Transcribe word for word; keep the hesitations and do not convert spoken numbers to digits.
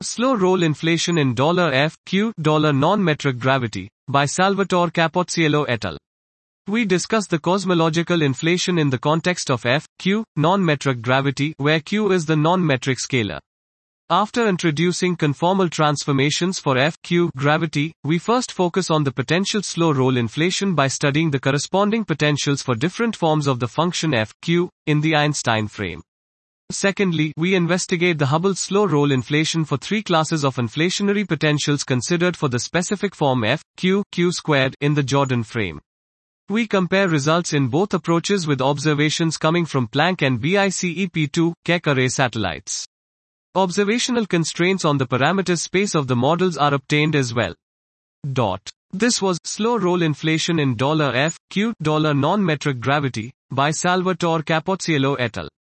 Slow roll inflation in $F Q non-metric gravity, by Salvatore Capozziello et al. We discuss the cosmological inflation in the context of F Q non-metric gravity, where Q is the non-metric scalar. After introducing conformal transformations for F Q gravity, we first focus on the potential slow roll inflation by studying the corresponding potentials for different forms of the function F Q in the Einstein frame. Secondly, we investigate the Hubble slow roll inflation for three classes of inflationary potentials considered for the specific form F Q Q squared in the Jordan frame. We compare results in both approaches with observations coming from Planck and BICEP two Keck array satellites. Observational constraints on the parameter space of the models are obtained as well. Dot. This was Slow Roll Inflation in $F Q non-metric gravity by Salvatore Capozziello et al.